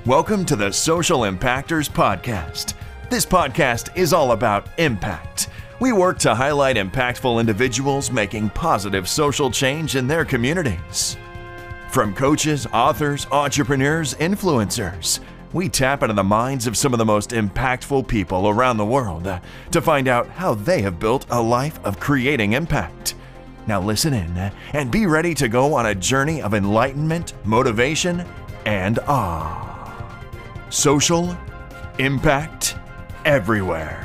Welcome to the Social Impactors Podcast. This podcast is all about impact. We work to highlight impactful individuals making positive social change in their communities. From coaches, authors, entrepreneurs, influencers, we tap into the minds of some of the most impactful people around the world to find out how they have built a life of creating impact. Now listen in and be ready to go on a journey of enlightenment, motivation, and awe. Social impact everywhere.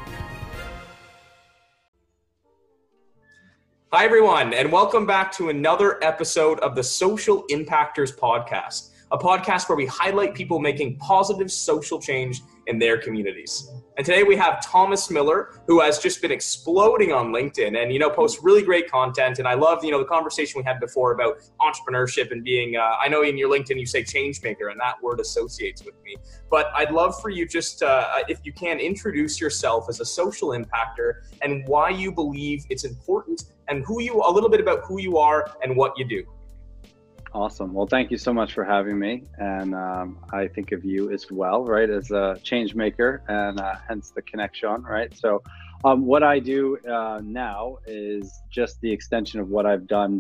Hi, everyone, and welcome back to another episode of the Social Impactors Podcast, a podcast where we highlight people making positive social change in their communities. And today we have Thomas Miller, who has just been exploding on LinkedIn and, posts really great content. And I love, the conversation we had before about entrepreneurship and being, I know in your LinkedIn you say change maker, and that word associates with me. But I'd love for you just, if you can, introduce yourself as a social impactor and why you believe it's important and a little bit about who you are and what you do. Awesome. Well, thank you so much for having me. And I think of you as well, right, as a change maker, and hence the connection, right? So what I do now is just the extension of what I've done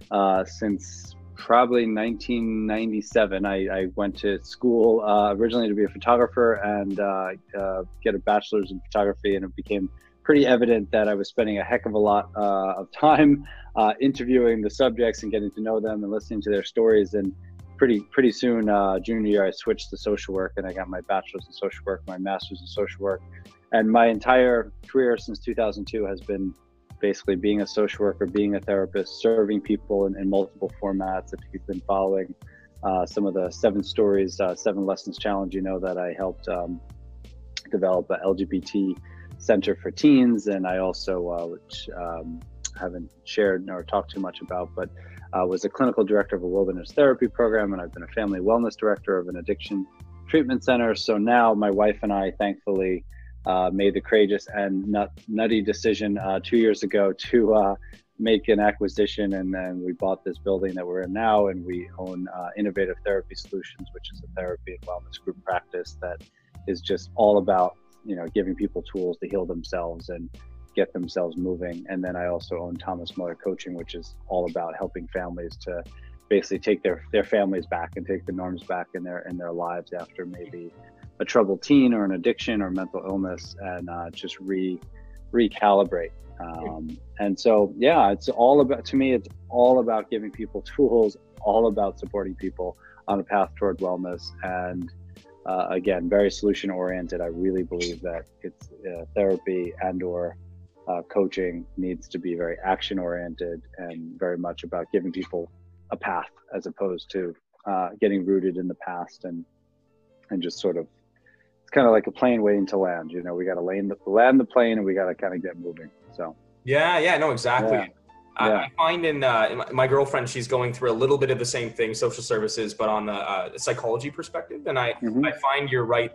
since probably 1997. I went to school originally to be a photographer and get a bachelor's in photography, and it became pretty evident that I was spending a heck of a lot of time interviewing the subjects and getting to know them and listening to their stories. And pretty soon, junior year, I switched to social work, and I got my bachelor's in social work, my master's in social work. And my entire career since 2002 has been basically being a social worker, being a therapist, serving people in multiple formats. If you've been following some of the 7 stories, 7 lessons challenge, that I helped develop a LGBT Center for Teens, and I also, which haven't shared or talked too much about, but was a clinical director of a wilderness therapy program, and I've been a family wellness director of an addiction treatment center. So now my wife and I thankfully made the courageous and nutty decision 2 years ago to make an acquisition, and then we bought this building that we're in now, and we own Innovative Therapy Solutions, which is a therapy and wellness group practice that is just all about giving people tools to heal themselves and get themselves moving. And then I also own Thomas Miller Coaching, which is all about helping families to basically take their families back and take the norms back in their lives after maybe a troubled teen or an addiction or mental illness, and just recalibrate. And so, it's all about, to me, it's all about giving people tools, all about supporting people on a path toward wellness. And again, very solution oriented. I really believe that it's therapy and or coaching needs to be very action oriented and very much about giving people a path, as opposed to getting rooted in the past and just sort of, it's kind of like a plane waiting to land. We got to land the plane, and we got to kind of get moving. So no, exactly. Yeah. I find in my girlfriend, she's going through a little bit of the same thing, social services, but on the psychology perspective. And I find you're right.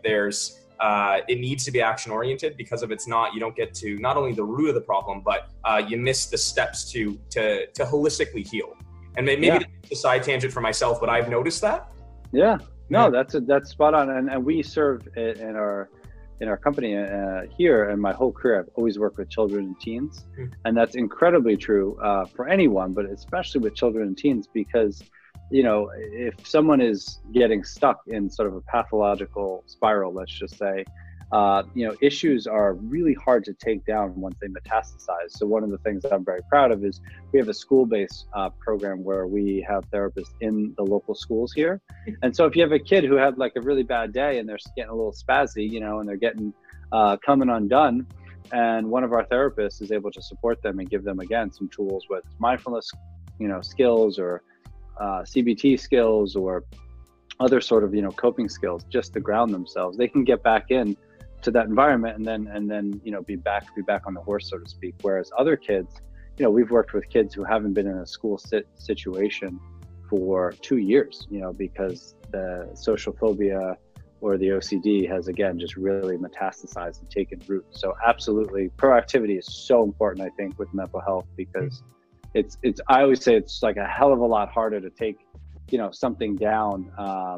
It needs to be action oriented, because if it's not, you don't get to not only the root of the problem, but you miss the steps to holistically heal. And maybe that's a side tangent for myself, but I've noticed that. Yeah, no, that's spot on. And we serve in our company here, and my whole career, I've always worked with children and teens. And that's incredibly true for anyone, but especially with children and teens, because, if someone is getting stuck in sort of a pathological spiral, let's just say, issues are really hard to take down once they metastasize. So one of the things that I'm very proud of is we have a school-based program where we have therapists in the local schools here. And so if you have a kid who had like a really bad day and they're getting a little spazzy, and they're getting coming undone, and one of our therapists is able to support them and give them, again, some tools, whether it's mindfulness, skills, or CBT skills, or other sort of, coping skills, just to ground themselves, they can get back in to that environment and then be back on the horse, so to speak. Whereas other kids, we've worked with kids who haven't been in a school situation for 2 years, because the social phobia or the OCD has, again, just really metastasized and taken root. So absolutely, proactivity is so important, I think, with mental health, because I always say it's like a hell of a lot harder to take, something down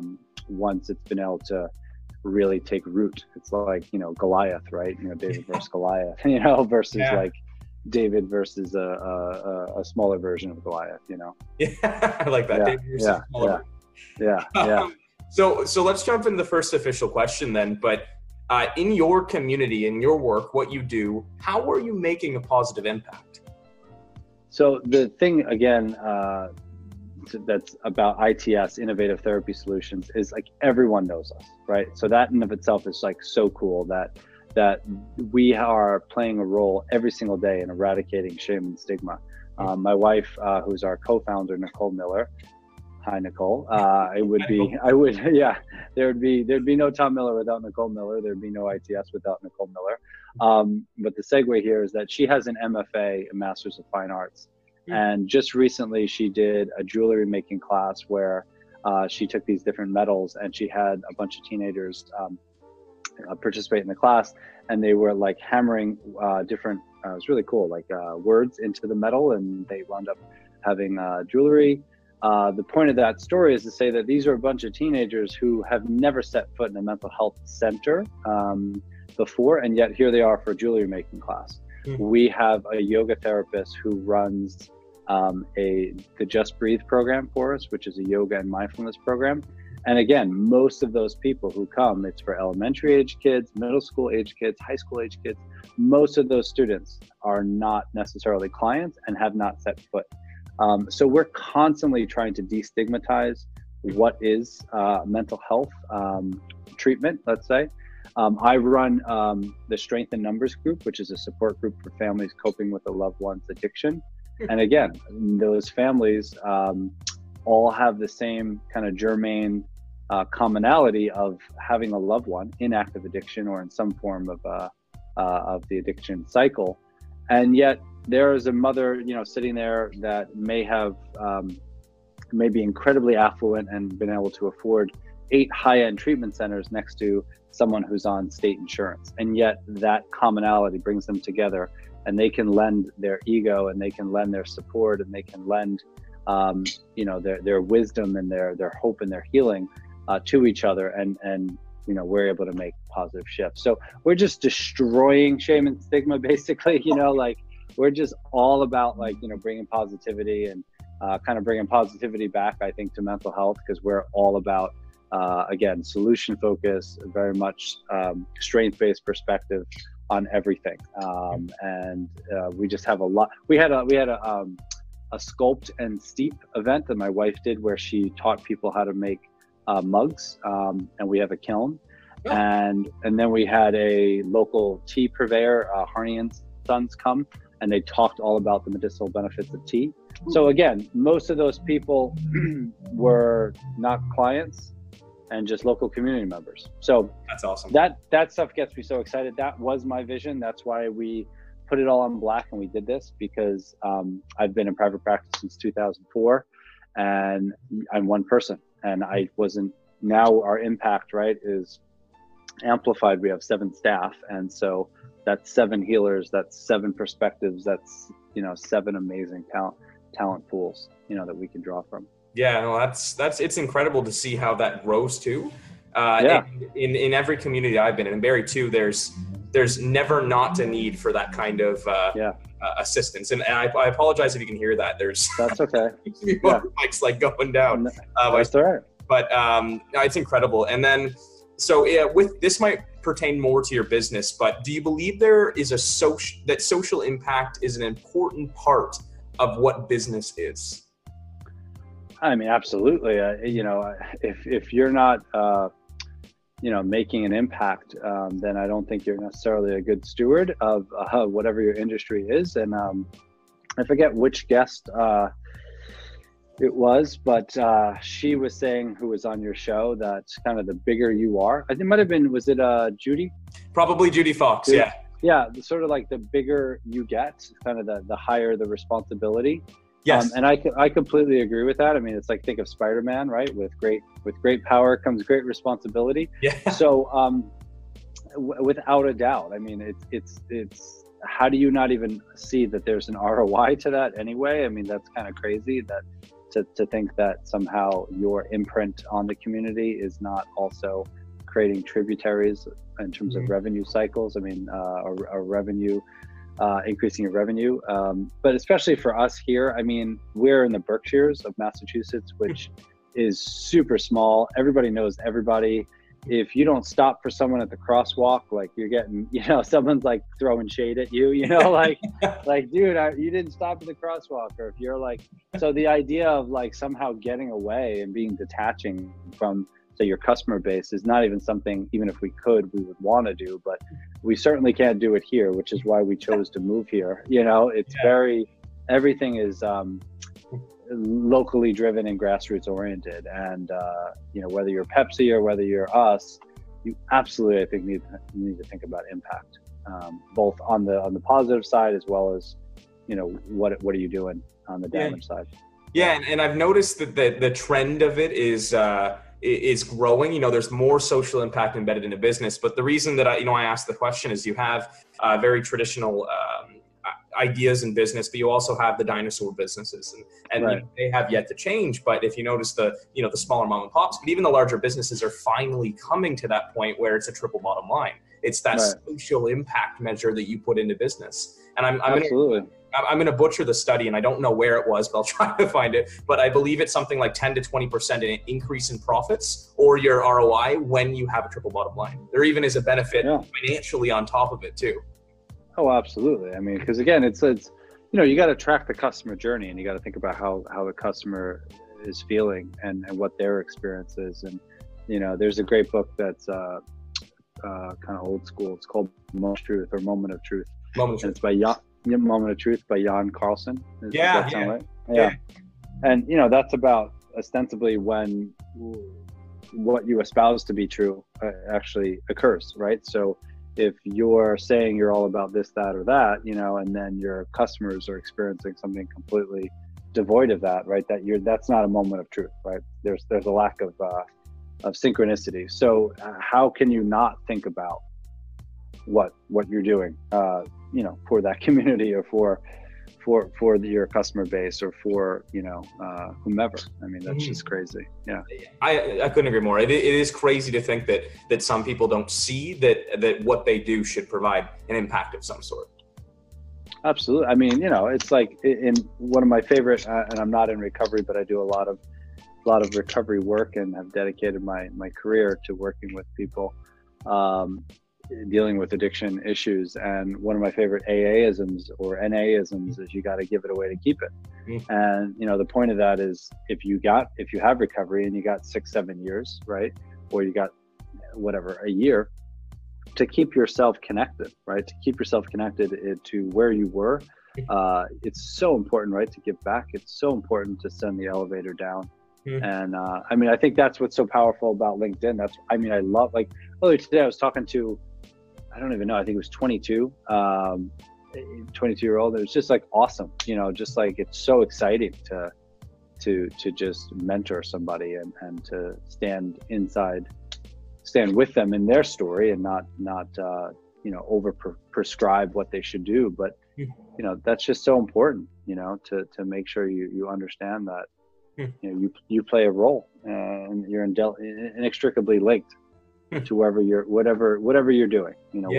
once it's been able to really take root. It's like, Goliath, right? David versus Goliath, versus like David versus a smaller version of Goliath, Yeah, I like that. Yeah, David versus smaller. yeah. So let's jump into the first official question then. But in your community, in your work, what you do, how are you making a positive impact? So the thing, again, that's about ITS, Innovative Therapy Solutions, is like everyone knows us, right? So that in of itself is like so cool that we are playing a role every single day in eradicating shame and stigma. My wife, who's our co-founder, Nicole Miller. Hi, Nicole. There'd be no Tom Miller without Nicole Miller. There'd be no ITS without Nicole Miller. But the segue here is that she has an MFA, a Master's of Fine Arts. And just recently she did a jewelry making class where she took these different metals, and she had a bunch of teenagers participate in the class, and they were like hammering different, it was really cool, like words into the metal, and they wound up having jewelry. The point of that story is to say that these are a bunch of teenagers who have never set foot in a mental health center before, and yet here they are for a jewelry making class. We have a yoga therapist who runs the Just Breathe program for us, which is a yoga and mindfulness program. And again, most of those people who come, it's for elementary age kids, middle school age kids, high school age kids. Most of those students are not necessarily clients and have not set foot. So we're constantly trying to destigmatize what is mental health treatment, let's say. I run the Strength in Numbers group, which is a support group for families coping with a loved one's addiction. And again, those families all have the same kind of germane commonality of having a loved one in active addiction or in some form of the addiction cycle. And yet there is a mother, sitting there that may be incredibly affluent and been able to afford 8 high-end treatment centers next to someone who's on state insurance. And yet that commonality brings them together, and they can lend their ego, and they can lend their support, and they can lend their wisdom and their hope and their healing to each other, and we're able to make positive shifts. So we're just destroying shame and stigma, basically. We're just all about bringing positivity and kind of bringing positivity back, I think, to mental health, because we're all about again, solution focus, very much strength-based perspective on everything. And we just have a lot. We had a sculpt and steep event that my wife did, where she taught people how to make mugs, and we have a kiln. Oh. And then we had a local tea purveyor, Harney and Sons, come, and they talked all about the medicinal benefits of tea. So again, most of those people were not clients and just local community members. So that's awesome. That stuff gets me so excited. That was my vision. That's why we put it all on black and we did this, because I've been in private practice since 2004, and I'm one person, and I wasn't. Now our impact, right, is amplified. We have 7 staff, and so that's 7 healers, that's 7 perspectives, that's 7 amazing talent pools that we can draw from. Yeah, no, it's incredible to see how that grows too. In every community I've been in Barrie too, there's never not a need for that kind of assistance. And I apologize if you can hear that. That's okay. Motorbikes like going down. That's all right. But it's incredible. And then, so with this might pertain more to your business, but do you believe there is that social impact is an important part of what business is? I mean, absolutely. If you're not, making an impact, then I don't think you're necessarily a good steward of whatever your industry is. And I forget which guest it was, but she was saying, who was on your show, that kind of the bigger you are, I think it might have been, was it Judy? Probably Judy Fox, yeah. Yeah, sort of like the bigger you get, kind of the higher the responsibility. Yes. And I completely agree with that. I mean, it's like, think of Spider-Man, right? With great power comes great responsibility. Yeah. So without a doubt, I mean, it's how do you not even see that there's an ROI to that anyway? I mean, that's kind of crazy that to think that somehow your imprint on the community is not also creating tributaries in terms of revenue cycles. I mean, a revenue, increasing your revenue. But especially for us here, I mean, we're in the Berkshires of Massachusetts, which is super small. Everybody knows everybody. If you don't stop for someone at the crosswalk, like you're getting, someone's like throwing shade at you, like dude, you didn't stop at the crosswalk. Or if you're like, so the idea of like somehow getting away and being detaching from, say, your customer base is not even something, even if we could, we would want to do, but we certainly can't do it here, which is why we chose to move here. It's everything is, locally driven and grassroots oriented, and whether you're Pepsi or whether you're us, you absolutely, I think, need to think about impact, both on the positive side as well as what are you doing on the damage side. And I've noticed that the trend of it is growing. There's more social impact embedded in a business, but the reason that I asked the question is you have very traditional ideas in business, but you also have the dinosaur businesses, and right. They have yet to change. But if you notice the smaller mom and pops, but even the larger businesses are finally coming to that point where it's a triple bottom line. It's that right. social impact measure that you put into business. And I'm absolutely. I'm going to butcher the study, and I don't know where it was, but I'll try to find it. But I believe it's something like 10 to 20% in increase in profits or your ROI when you have a triple bottom line. There even is a benefit financially on top of it too. Oh, absolutely. I mean, because again, it's you got to track the customer journey, and you got to think about how the customer is feeling and what their experience is. And there's a great book that's kind of old school. It's called Moment of Truth. And it's by Moment of Truth by Jan Carlson. Does that sound right? Yeah. And that's about ostensibly when what you espouse to be true actually occurs, right? So if you're saying you're all about this, that, or that, and then your customers are experiencing something completely devoid of that, right? That's not a moment of truth, right? There's a lack of synchronicity. So how can you not think about what you're doing, for that community or for your customer base or for whomever? I mean, that's just crazy. Yeah, I couldn't agree more. It is crazy to think that some people don't see that what they do should provide an impact of some sort. Absolutely. I mean, it's like in one of my favorite, and I'm not in recovery, but I do a lot of recovery work and have dedicated my career to working with people dealing with addiction issues. And one of my favorite AA-isms or NA-isms is you got to give it away to keep it. And the point of that is if you have recovery and you got 6-7 years, right, or you got whatever, a year, to keep yourself connected, right, to keep yourself connected to where you were. It's so important, right, to give back. It's so important to send the elevator down. And I think that's what's so powerful about LinkedIn. I love, like, earlier today I was talking to, I don't even know, I think it was 22-year-old. It was just like awesome, just like it's so exciting to just mentor somebody and to stand with them in their story and not over prescribe what they should do. But that's just so important, to make sure you understand that you play a role and you're inextricably linked to whatever you're doing,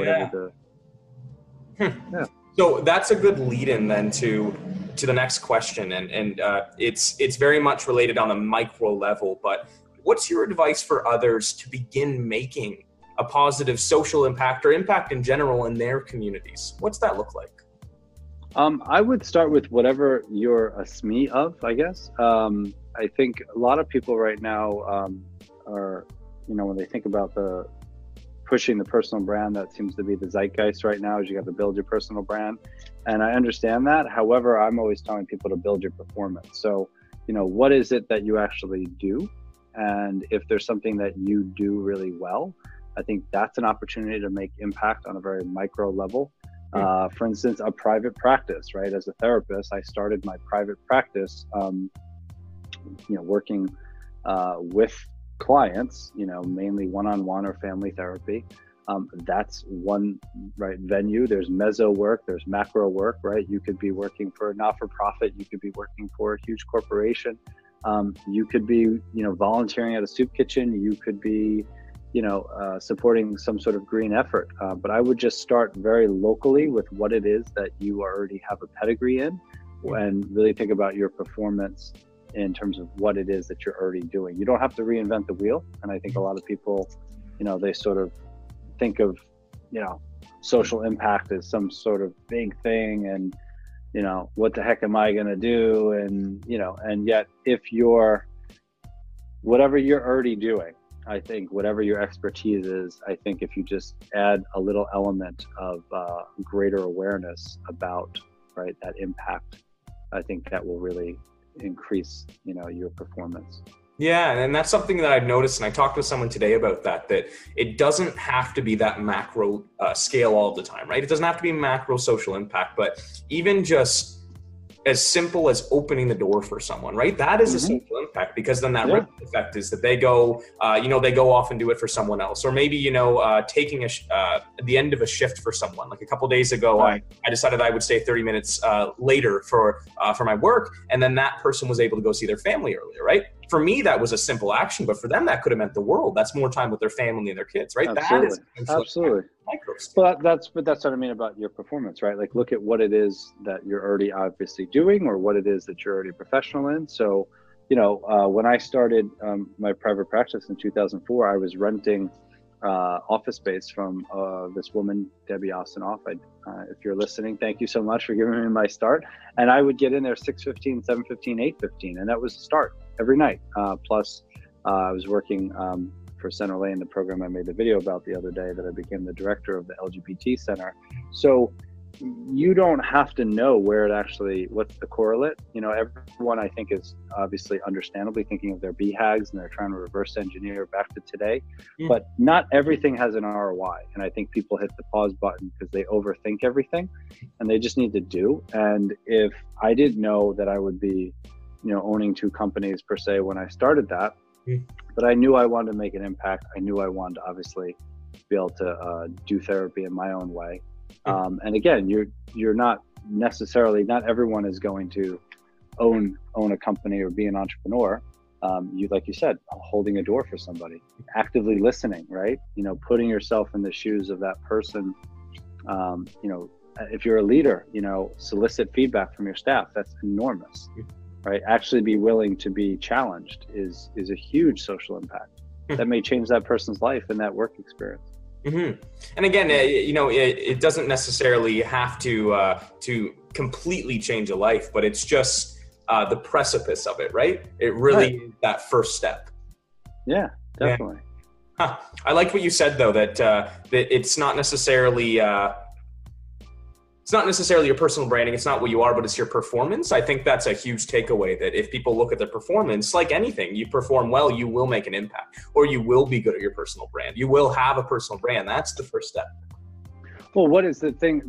So that's a good lead-in then to the next question, and it's very much related on a micro level. But what's your advice for others to begin making a positive social impact or impact in general in their communities? What's that look like? I would start with whatever you're a SME of, I guess. I think a lot of people right now are, when they think about pushing the personal brand, that seems to be the zeitgeist right now, is you got to build your personal brand. And I understand that. However, I'm always telling people to build your performance. So, what is it that you actually do? And if there's something that you do really well, I think that's an opportunity to make impact on a very micro level. For instance, a private practice, right? As a therapist, I started my private practice, working with clients, mainly one-on-one or family therapy. That's one venue. There's meso work, there's macro work, right? You could be working for a not-for-profit, you could be working for a huge corporation. You could be, volunteering at a soup kitchen. You could be, supporting some sort of green effort. But I would just start very locally with what it is that you already have a pedigree in, and really think about your performance in terms of what it is that you're already doing. You don't have to reinvent the wheel. And I think a lot of people, they sort of think of, social impact as some sort of big thing, and, what the heck am I going to do? And, and yet whatever you're already doing, I think whatever your expertise is, I think if you just add a little element of greater awareness about, right, that impact, I think that will really increase, your performance. Yeah, and that's something that I've noticed, and I talked with someone today about that it doesn't have to be that macro scale all the time, right? It doesn't have to be macro social impact, but even just as simple as opening the door for someone, right? That is a social impact, because then that ripple effect is that they go, they go off and do it for someone else, or maybe, taking the end of a shift for someone. Like a couple of days ago, I decided I would stay 30 minutes later for my work, and then that person was able to go see their family earlier, right? For me, that was a simple action, but for them, that could have meant the world. That's more time with their family and their kids, right? Absolutely. That is absolutely. But that's what I mean about your performance, right? Like, look at what it is that you're already obviously doing, or what it is that you're already professional in. So, when I started my private practice in 2004, I was renting office space from this woman, Debbie Ostinoff. If you're listening, thank you so much for giving me my start. And I would get in there 6:15, 7:15, 8:15, and that was the start every night. Plus, I was working for Center Lane, the program I made the video about the other day, that I became the director of the LGBT Center. So you don't have to know what's the correlate. Everyone, I think, is obviously understandably thinking of their BHAGs, and they're trying to reverse engineer back to today. But not everything has an ROI. And I think people hit the pause button because they overthink everything, and they just need to do. And if I didn't know that I would be, owning 2 companies per se when I started that, but I knew I wanted to make an impact. I knew I wanted to obviously be able to do therapy in my own way. And again, you're not necessarily, not everyone is going to own a company or be an entrepreneur. Like you said, holding a door for somebody, actively listening, right? Putting yourself in the shoes of that person. If you're a leader, solicit feedback from your staff. That's enormous, right? Actually be willing to be challenged is a huge social impact that may change that person's life and that work experience. And again, it doesn't necessarily have to completely change a life, but it's just the precipice of it, right? It really is that first step. Yeah, definitely. Yeah. I liked what you said, though, that it's not necessarily your personal branding. It's not what you are, but it's your performance. I think that's a huge takeaway, that if people look at their performance, like anything, you perform well, you will make an impact, or you will be good at your personal brand. You will have a personal brand. That's the first step. Well, what is the thing?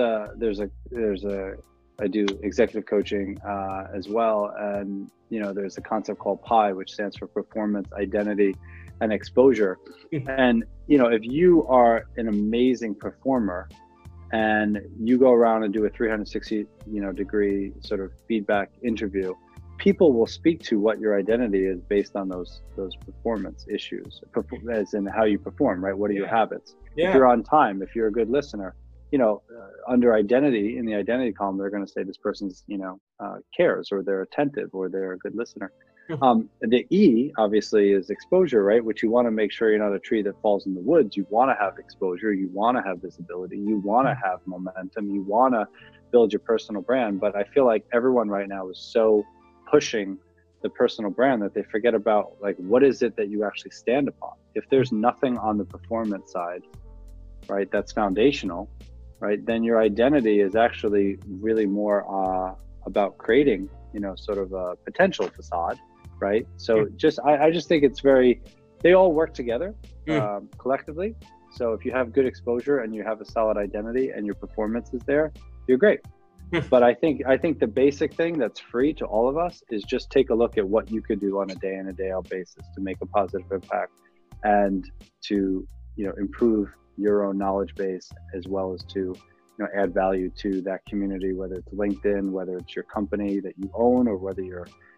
I do executive coaching as well. And, there's a concept called PI, which stands for performance, identity, and exposure. And, if you are an amazing performer, and you go around and do a 360, degree sort of feedback interview, people will speak to what your identity is based on those performance issues, as in how you perform, right? What are your habits? If you're on time, if you're a good listener, under identity, in the identity column, they're going to say this person's, cares, or they're attentive, or they're a good listener. The E obviously is exposure, right? Which you want to make sure you're not a tree that falls in the woods. You want to have exposure. You want to have visibility. You want to have momentum. You want to build your personal brand. But I feel like everyone right now is so pushing the personal brand that they forget about, like, what is it that you actually stand upon? If there's nothing on the performance side, right, that's foundational, right, then your identity is actually really more about creating, sort of a potential facade. Right. So I just think they all work together collectively. So if you have good exposure and you have a solid identity and your performance is there, you're great. But I think the basic thing that's free to all of us is just take a look at what you could do on a day in, a day out basis to make a positive impact, and to, improve your own knowledge base, as well as to, add value to that community, whether it's LinkedIn, whether it's your company that you own, or whether you're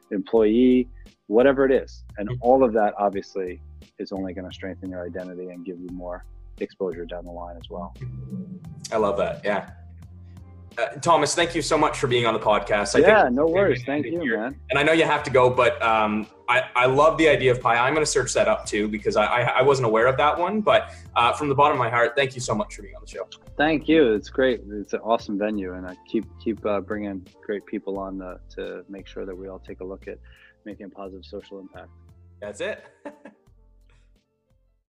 employee, whatever it is. And all of that obviously is only going to strengthen your identity and give you more exposure down the line as well. I love that. Yeah. Thomas, thank you so much for being on the podcast. No worries. Thank you, man. And I know you have to go, but I love the idea of Pi. I'm going to search that up too, because I wasn't aware of that one. But from the bottom of my heart, thank you so much for being on the show. Thank you. It's great. It's an awesome venue, and I keep bringing great people on to make sure that we all take a look at making a positive social impact. That's it.